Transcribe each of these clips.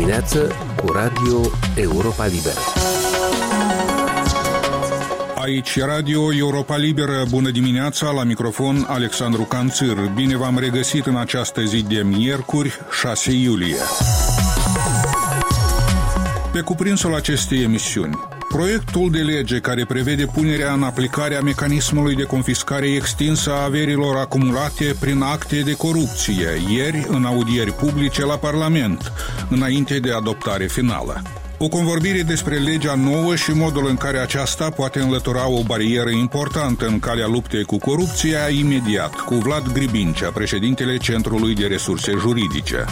dimineață cu Radio Europa Liberă. Aici Radio Europa Liberă, bună dimineața, la microfon Alexandru Canțir. Bine v-am regăsit în această zi de miercuri, 6 iulie. Pe cuprinsul acestei emisiuni, proiectul de lege care prevede punerea în aplicare a mecanismului de confiscare extinsă a averilor acumulate prin acte de corupție, ieri în audieri publice la Parlament, înainte de adoptare finală. O convorbire despre legea nouă și modul în care aceasta poate înlătura o barieră importantă în calea luptei cu corupția, imediat, cu Vlad Gribincea, președintele Centrului de Resurse Juridice.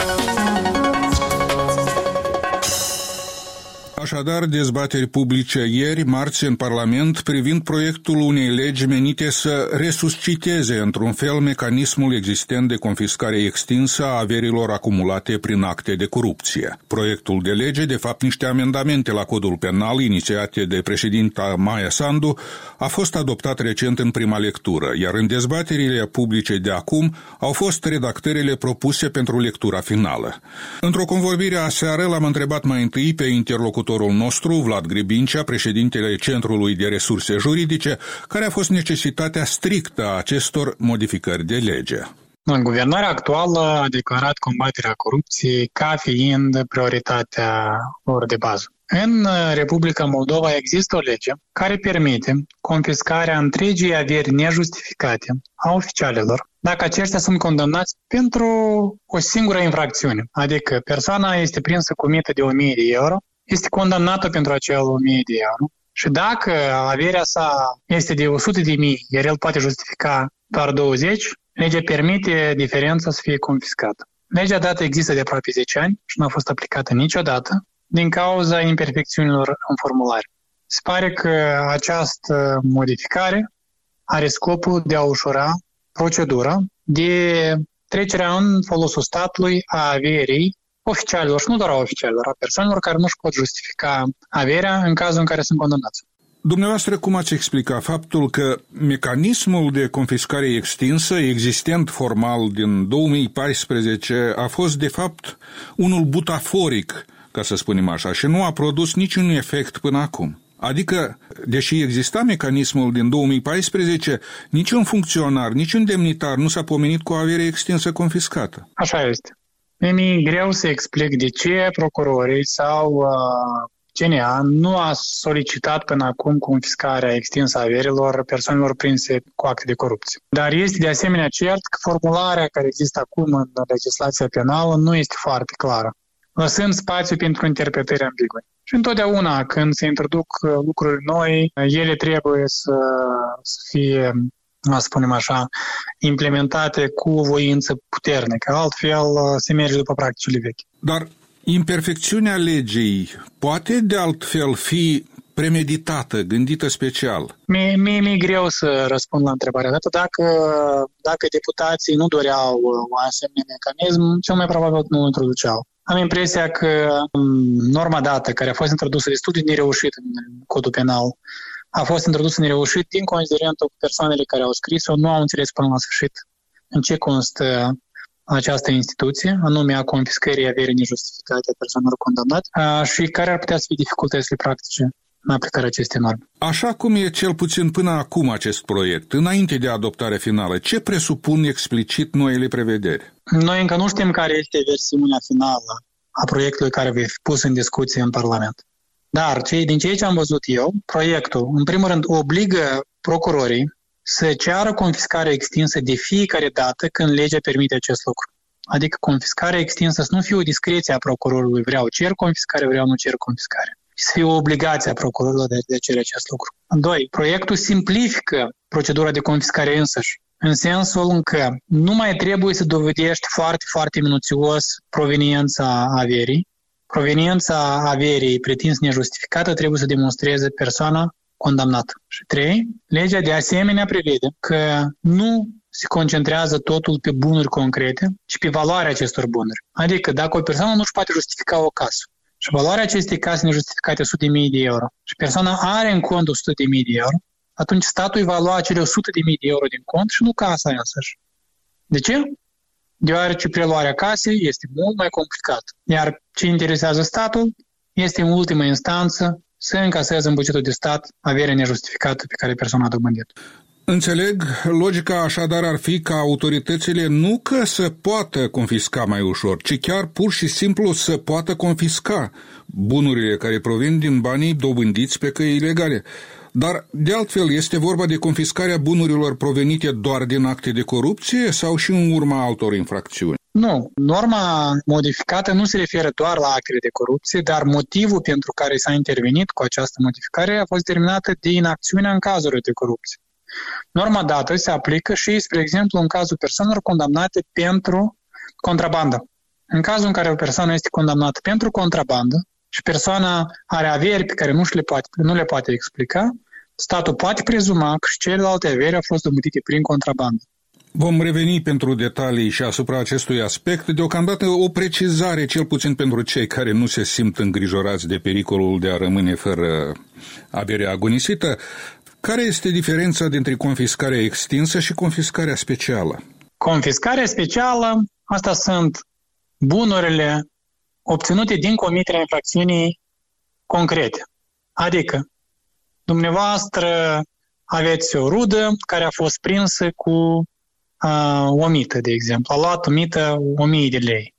Așadar, dezbateri publice ieri, marți, în Parlament, privind proiectul unei legi menite să resusciteze, într-un fel, mecanismul existent de confiscare extinsă a averilor acumulate prin acte de corupție. Proiectul de lege, de fapt niște amendamente la codul penal inițiate de președinta Maia Sandu, a fost adoptat recent în prima lectură, iar în dezbaterile publice de acum au fost redactările propuse pentru lectura finală. Într-o convorbire aseară l-am întrebat mai întâi pe interlocutorul nostru, Vlad Gribincea, președintele Centrului de Resurse Juridice, care a fost necesitatea strictă a acestor modificări de lege. Guvernarea actuală a declarat combaterea corupției ca fiind prioritatea lor de bază. În Republica Moldova există o lege care permite confiscarea întregii averi nejustificate a oficialilor dacă aceștia sunt condamnați pentru o singură infracțiune, adică persoana este prinsă cu mită de 1000 de euro, este condamnată pentru acel 1000 de euro și dacă averea sa este de 100.000, iar el poate justifica doar 20, legea permite diferența să fie confiscată. Legea dată există de aproape 10 ani și nu a fost aplicată niciodată din cauza imperfecțiunilor în formulare. Se pare că această modificare are scopul de a ușura procedura de trecerea în folosul statului a averii oficialilor și nu doar a oficialilor, a persoanelor care nu își pot justifica averea în cazul în care sunt condamnați. Dumneavoastră, cum ați explica faptul că mecanismul de confiscare extinsă, existent formal din 2014, a fost de fapt unul butaforic, ca să spunem așa, și nu a produs niciun efect până acum? Adică, deși exista mecanismul din 2014, niciun funcționar, niciun demnitar nu s-a pomenit cu o avere extinsă confiscată. Așa este. Mi-e greu să explic de ce procurorii sau CNA nu a solicitat până acum confiscarea extinsă a averilor persoanelor prinse cu acte de corupție. Dar este de asemenea cert că formularea care există acum în legislația penală nu este foarte clară, lăsând spațiu pentru interpretări ambigue. Și întotdeauna când se introduc lucruri noi, ele trebuie să fie, să spunem așa, implementate cu voință puternică. Altfel se merge după practicile vechi. Dar imperfecțiunea legii poate de altfel fi premeditată, gândită special? Mi-e greu să răspund la întrebarea dată. Dacă deputații nu doreau un asemenea mecanism, cel mai probabil nu introduceau. Am impresia că norma dată, care a fost introdusă destul de nereușit în codul penal, a fost introdusă nereușit din considerentul că persoanele care au scris-o nu au înțeles până la sfârșit în ce constă această instituție, anume a confiscării averii nejustificate a persoanelor condamnate și care ar putea să fie dificultățile practice în aplicarea acestei norme. Așa cum e cel puțin până acum acest proiect, înainte de adoptarea finală, ce presupun explicit noile prevederi? Noi încă nu știm care este versiunea finală a proiectului care va fi pus în discuție în Parlament. Dar din ce am văzut eu, proiectul, în primul rând, obligă procurorii să ceară confiscarea extinsă de fiecare dată când legea permite acest lucru. Adică confiscarea extinsă să nu fie o discreție a procurorului, vreau cer confiscare, vreau nu cer confiscare. Să fie o obligație a procurorului de a cere acest lucru. 2. Proiectul simplifică procedura de confiscare însăși, în sensul în că nu mai trebuie să dovedești foarte, foarte minuțios proveniența averii. Proveniența averii pretins nejustificată trebuie să demonstreze persoana condamnată. Și 3. Legea de asemenea prevede că nu se concentrează totul pe bunuri concrete, ci pe valoarea acestor bunuri. Adică dacă o persoană nu își poate justifica o casă și valoarea acestei case nejustificate 100.000 de euro și persoana are în cont 100.000 de euro, atunci statul îi va lua acele 100.000 de euro din cont și nu casa însăși. De ce? deoarece preluarea casei este mult mai complicată. Iar ce interesează statul este în ultimă instanță să încaseze în bugetul de stat averea nejustificată pe care persoana a dobândit. Înțeleg, logica așadar ar fi ca autoritățile nu că să poată confisca mai ușor, ci chiar pur și simplu să poată confisca bunurile care provin din banii dobândiți pe căi ilegale. Dar, de altfel, este vorba de confiscarea bunurilor provenite doar din acte de corupție sau și în urma altor infracțiuni? Nu, norma modificată nu se referă doar la actele de corupție, dar motivul pentru care s-a intervenit cu această modificare a fost determinată de inacțiunea în cazurile de corupție. Norma dată se aplică și, spre exemplu, în cazul persoanelor condamnate pentru contrabandă. În cazul în care o persoană este condamnată pentru contrabandă și persoana are averi pe care nu le poate explica, statul poate prezuma că și celelalte averi au fost dobândite prin contrabandă. Vom reveni pentru detalii și asupra acestui aspect. Deocamdată o precizare, cel puțin pentru cei care nu se simt îngrijorați de pericolul de a rămâne fără avere agonisită. Care este diferența dintre confiscarea extinsă și confiscarea specială? Confiscarea specială, asta sunt bunurile obținute din comiterea infracțiunii concrete. Adică, dumneavoastră aveți o rudă care a fost prinsă cu o mită, de exemplu. A luat o mită 1000 de lei.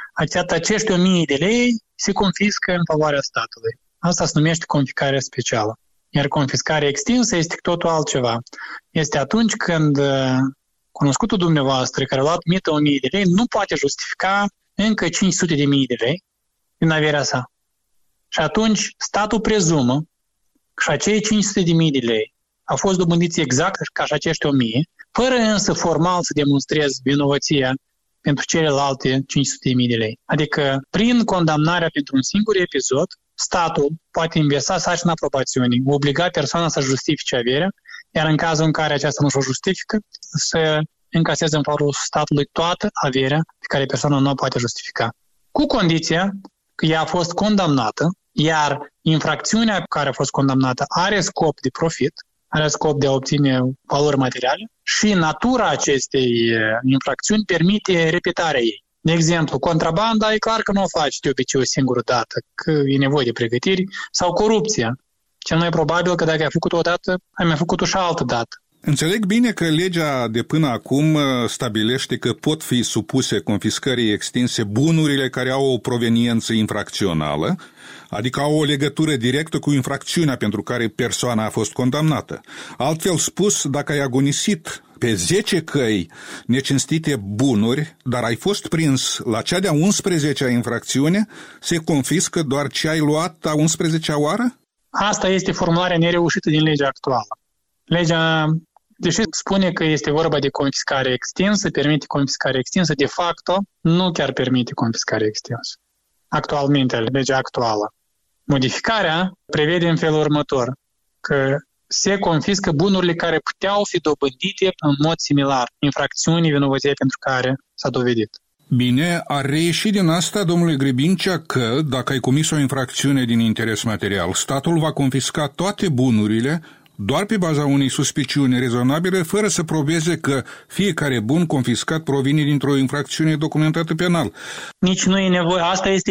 Acești 1000 de lei se confiscă în favoarea statului. Asta se numește confiscarea specială. Iar confiscarea extinsă este totul altceva. Este atunci când cunoscutul dumneavoastră care a luat mită 1000 de lei nu poate justifica încă 500.000 de lei din averea sa. Și atunci statul prezumă că și acei 500.000 de lei au fost dobândiți exact ca și acești 1000, fără însă formal să demonstreze vinovăția pentru celelalte 500.000 de lei. Adică, prin condamnarea pentru un singur episod, statul poate inversa sarcina probațiunii, obliga persoana să justifice averea, iar în cazul în care aceasta nu o justifică, să încaseze în favorul statului toată averea pe care persoana nu o poate justifica. Cu condiția că ea a fost condamnată, iar infracțiunea pe care a fost condamnată are scop de profit, are scop de a obține valori materiale și natura acestei infracțiuni permite repetarea ei. De exemplu, contrabanda e clar că nu o faci de obicei o singură dată, că e nevoie de pregătiri, sau corupția. Cel mai probabil că dacă ai făcut-o o dată, ai mai făcut-o și altă dată. Înțeleg bine că legea de până acum stabilește că pot fi supuse confiscării extinse bunurile care au o proveniență infracțională, adică au o legătură directă cu infracțiunea pentru care persoana a fost condamnată. Altfel spus, dacă ai agonisit pe 10 căi necinstite bunuri, dar ai fost prins la cea de-a 11-a infracțiune, se confiscă doar ce ai luat a 11-a oară? Asta este formularea nereușită din legea actuală. Legea, deși spune că este vorba de confiscare extinsă, permite confiscare extinsă, de facto nu chiar permite confiscare extinsă. Actualmente, legea actuală. Modificarea prevede în felul următor, că se confiscă bunurile care puteau fi dobândite în mod similar, infracțiunii, vinovăție pentru care s-a dovedit. Bine, ar reieși din asta, domnule Grebincea, că dacă ai comis o infracțiune din interes material, statul va confisca toate bunurile doar pe baza unei suspiciuni rezonabile, fără să probeze că fiecare bun confiscat provine dintr-o infracțiune documentată penal. Nici nu e nevoie. Asta este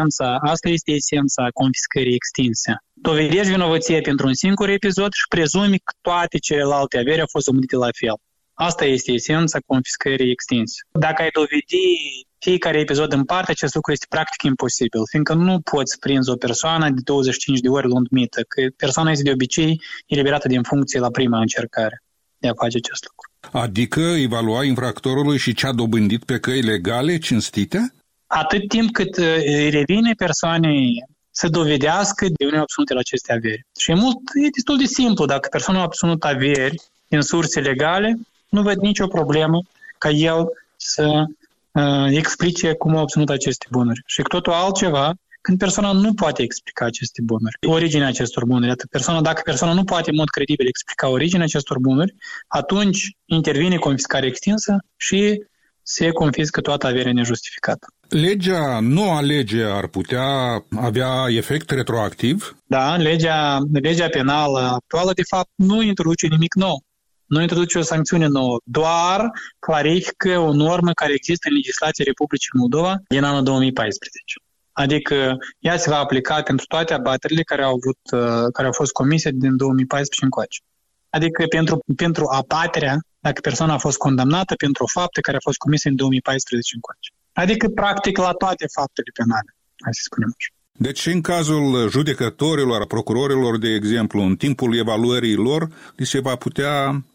esența confiscării extinse. Dovedești vinovăție pentru un singur episod și prezumi că toate celelalte averi au fost dobândite la fel. Asta este esența confiscării extinse. Dacă ai dovedi fiecare episod în parte, acest lucru este practic imposibil, fiindcă nu poți prinzi o persoană de 25 de ori luând mită, că persoana este de obicei eliberată din funcție la prima încercare de a face acest lucru. Adică evalua infractorului și ce a dobândit pe căi legale, cinstite? Atât timp cât îi revine persoanei să dovedească de unde a obținut la aceste averi. Și e destul de simplu. Dacă persoana a obținut averi din surse legale, nu văd nicio problemă ca el să explice cum a obținut aceste bunuri. Și totul altceva, când persoana nu poate explica aceste bunuri, originea acestor bunuri. Dacă persoana nu poate în mod credibil explica originea acestor bunuri, atunci intervine confiscarea extinsă și se confiscă toată averea nejustificată. Noua lege ar putea avea efect retroactiv? Da, legea penală actuală, de fapt, nu introduce nimic nou. nu introduce o sancțiune nouă, doar clarifică o normă care există în legislația Republicii Moldova din anul 2014. Adică ea se va aplica pentru toate abaterile care au fost comise din 2014 încoace. Adică pentru abaterea, dacă persoana a fost condamnată pentru o faptă care a fost comisă în 2014 încoace. Adică, practic, la toate faptele penale, hai să spunem așa. Deci, în cazul judecătorilor, procurorilor, de exemplu, în timpul evaluării lor, li se va putea,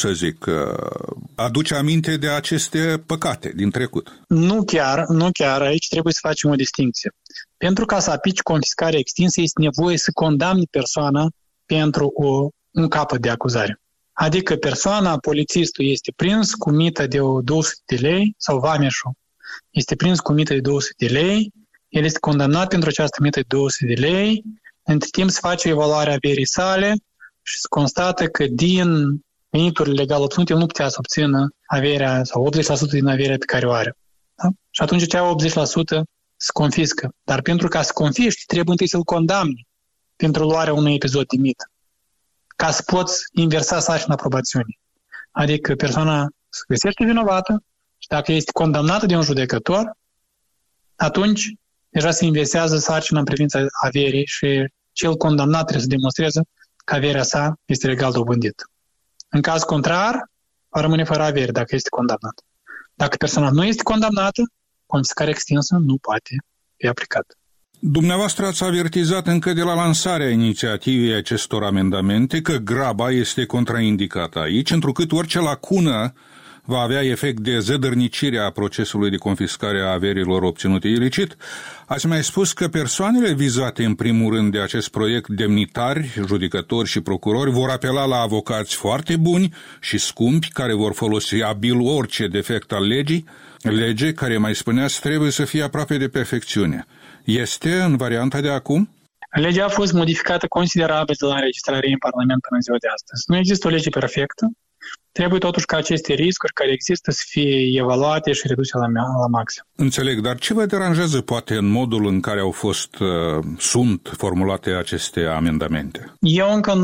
aduce aminte de aceste păcate din trecut. Nu chiar. Aici trebuie să facem o distinție. Pentru ca să aplici confiscarea extinsă, este nevoie să condamni persoana pentru un capăt de acuzare. Adică polițistul este prins cu mită de 200 de lei, sau vameșul este prins cu mită de 200 de lei, el este condamnat pentru această mită de 200 de lei, între timp se face evaluarea averii sale și se constată că din veniturile legal obținute el nu putea să obțină averea sau 80% din averea pe care o are. Da? Și atunci cea 80% se confiscă. Dar pentru ca să confiști, trebuie întâi să-l condamni pentru luarea unui episod de mită, ca să poți inversa sarcina probațiunii. Adică persoana se găsește vinovată și dacă este condamnată de un judecător, atunci deja se inversează sarcina în privința averii și cel condamnat trebuie să demonstreze că averea sa este legal dobândită. În caz contrar, va rămâne fără avere dacă este condamnat. Dacă persoana nu este condamnată, confiscarea extinsă nu poate fi aplicată. Dumneavoastră ați avertizat încă de la lansarea inițiativei acestor amendamente că graba este contraindicată aici, întrucât orice lacună va avea efect de zădărnicire a procesului de confiscare a averilor obținute ilicit. Ați mai spus că persoanele vizate în primul rând de acest proiect, demnitari, judecători și procurori, vor apela la avocați foarte buni și scumpi, care vor folosi abil orice defect al legii, lege care, mai spuneați, trebuie să fie aproape de perfecțiune. Este în varianta de acum? Legea a fost modificată considerabil de la înregistrare în Parlament până în ziua de astăzi. Nu există o lege perfectă. Trebuie totuși ca aceste riscuri care există să fie evaluate și reduse la maxim. Înțeleg, dar ce vă deranjează poate în modul în care sunt formulate aceste amendamente? Eu încă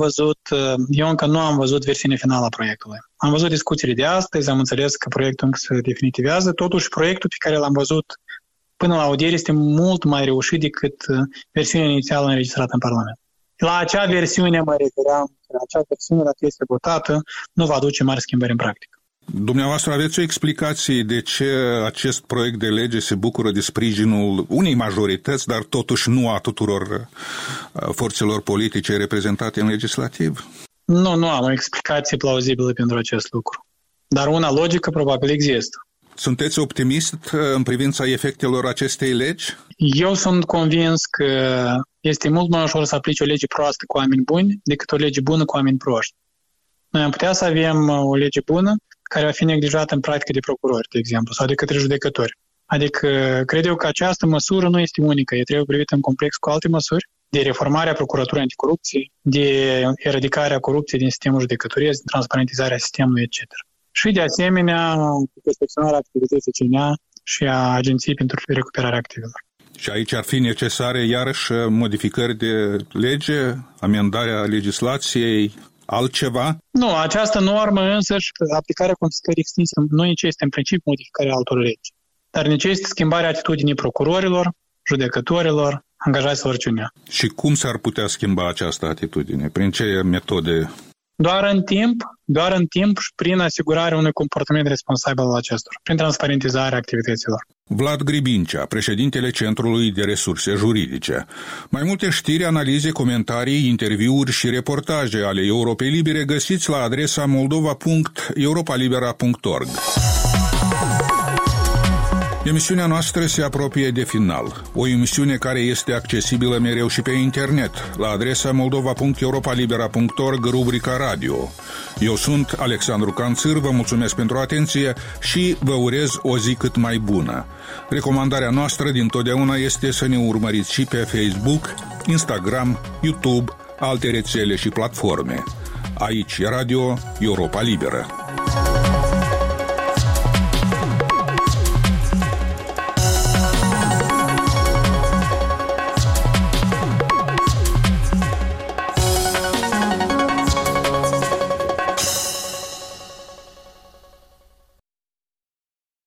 nu am văzut versiunea finală a proiectului. Am văzut discuțiile de astăzi, am înțeles că proiectul încă se definitivează, totuși proiectul pe care l-am văzut până la audiere este mult mai reușit decât versiunea inițială înregistrată în Parlament. La acea versiune mă refeream, că acea versiune, dacă este votată, nu va aduce mari schimbări în practică. Dumneavoastră aveți o explicație de ce acest proiect de lege se bucură de sprijinul unei majorități, dar totuși nu a tuturor forțelor politice reprezentate în legislativ? Nu am o explicație plauzibilă pentru acest lucru. Dar una logică probabil există. Sunteți optimist în privința efectelor acestei legi? Eu sunt convins că este mult mai ușor să aplici o lege proastă cu oameni buni decât o lege bună cu oameni proști. Noi am putea să avem o lege bună care va fi neglijată în practică de procurori, de exemplu, sau de către judecători. Adică cred eu că această măsură nu este unică, ea trebuie privită în complex cu alte măsuri de reformarea procuraturii anticorupție, de eradicarea corupției din sistemul judecătoriei, de transparentizarea sistemului, etc. Și de asemenea, perfecționarea activității CNA și a Agenției pentru recuperarea activelor. Și aici ar fi necesare iarăși modificări de lege, amendarea legislației, altceva? Nu, această normă însăși, aplicarea confiscării extinse, nu necesită în principiu modificarea altor legi, dar necesită schimbarea atitudinii procurorilor, judecătorilor, angajaților CNA. Și cum s-ar putea schimba această atitudine? Prin ce metode? Doar în timp și prin asigurarea unui comportament responsabil al acestor, prin transparentizarea activităților. Vlad Gribincea, președintele Centrului de Resurse Juridice. Mai multe știri, analize, comentarii, interviuri și reportaje ale Europei Libere găsiți la adresa moldova.europalibera.org. Emisiunea noastră se apropie de final. O emisiune care este accesibilă mereu și pe internet, la adresa moldova.europalibera.org, rubrica radio. Eu sunt Alexandru Canțir, vă mulțumesc pentru atenție și vă urez o zi cât mai bună. Recomandarea noastră dintotdeauna este să ne urmăriți și pe Facebook, Instagram, YouTube, alte rețele și platforme. Aici e Radio Europa Liberă.